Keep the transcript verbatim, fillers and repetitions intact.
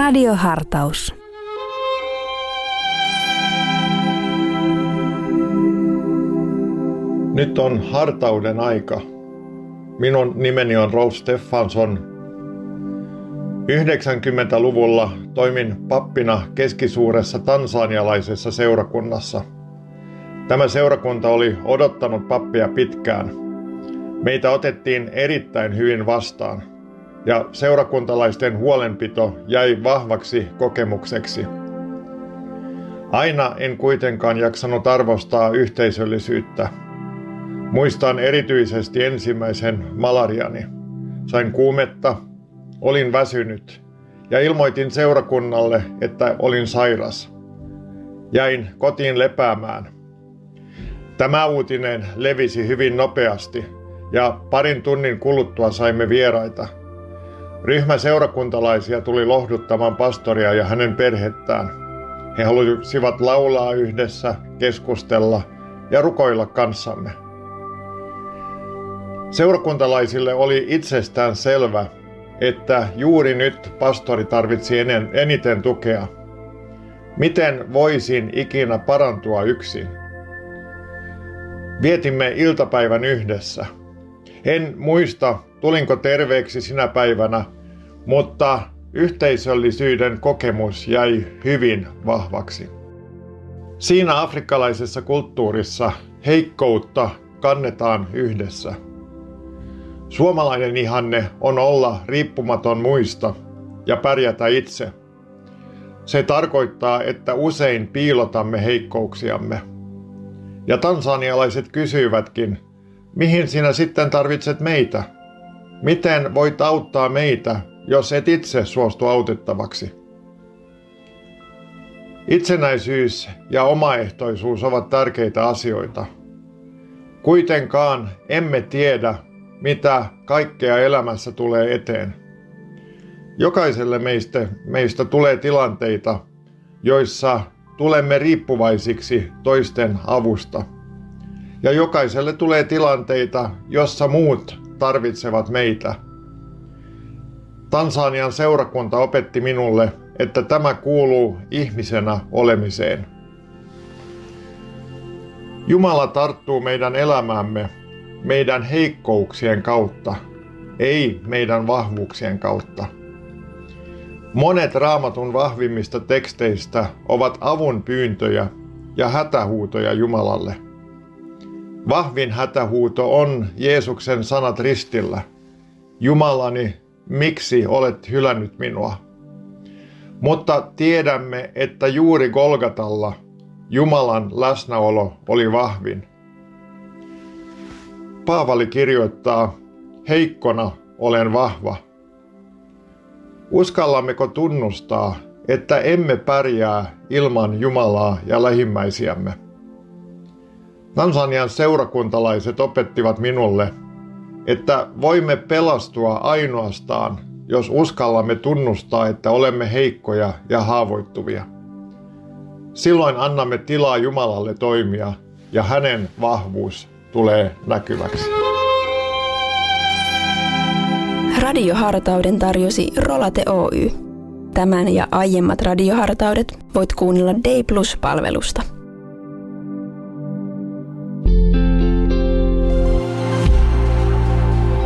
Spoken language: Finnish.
Radiohartaus. Nyt on hartauden aika. Minun nimeni on Rolf Steffansson. yhdeksänkymmentäluvulla toimin pappina keskisuuressa tansanialaisessa seurakunnassa. Tämä seurakunta oli odottanut pappia pitkään. Meitä otettiin erittäin hyvin vastaan ja seurakuntalaisten huolenpito jäi vahvaksi kokemukseksi. Aina en kuitenkaan jaksanut arvostaa yhteisöllisyyttä. Muistan erityisesti ensimmäisen malariani. Sain kuumetta, olin väsynyt ja ilmoitin seurakunnalle, että olin sairas. Jäin kotiin lepäämään. Tämä uutinen levisi hyvin nopeasti ja parin tunnin kuluttua saimme vieraita. Ryhmä seurakuntalaisia tuli lohduttamaan pastoria ja hänen perhettään. He halusivat laulaa yhdessä, keskustella ja rukoilla kanssamme. Seurakuntalaisille oli itsestään selvä, että juuri nyt pastori tarvitsi eniten tukea. Miten voisin ikinä parantua yksin? Vietimme iltapäivän yhdessä. En muista, tulinko terveeksi sinä päivänä, mutta yhteisöllisyyden kokemus jäi hyvin vahvaksi. Siinä afrikkalaisessa kulttuurissa heikkoutta kannetaan yhdessä. Suomalainen ihanne on olla riippumaton muista ja pärjätä itse. Se tarkoittaa, että usein piilotamme heikkouksiamme. Ja tansanialaiset kysyivätkin, mihin sinä sitten tarvitset meitä? Miten voit auttaa meitä, jos et itse suostu autettavaksi? Itsenäisyys ja omaehtoisuus ovat tärkeitä asioita. Kuitenkaan emme tiedä, mitä kaikkea elämässä tulee eteen. Jokaiselle meistä, meistä tulee tilanteita, joissa tulemme riippuvaisiksi toisten avusta. Ja jokaiselle tulee tilanteita, jossa muut tarvitsevat meitä. Tansanian seurakunta opetti minulle, että tämä kuuluu ihmisenä olemiseen. Jumala tarttuu meidän elämäämme meidän heikkouksien kautta, ei meidän vahvuuksien kautta. Monet Raamatun vahvimmista teksteistä ovat avun pyyntöjä ja hätähuutoja Jumalalle. Vahvin hätähuuto on Jeesuksen sanat ristillä. Jumalani, miksi olet hylännyt minua? Mutta tiedämme, että juuri Golgatalla Jumalan läsnäolo oli vahvin. Paavali kirjoittaa, heikkona olen vahva. Uskallammeko tunnustaa, että emme pärjää ilman Jumalaa ja lähimmäisiämme? Tansanian seurakuntalaiset opettivat minulle, että voimme pelastua ainoastaan, jos uskallamme tunnustaa, että olemme heikkoja ja haavoittuvia. Silloin annamme tilaa Jumalalle toimia ja hänen vahvuus tulee näkyväksi. Radiohartauden tarjosi Rolate Oy. Tämän ja aiemmat radiohartaudet voit kuunnella Day Plus-palvelusta.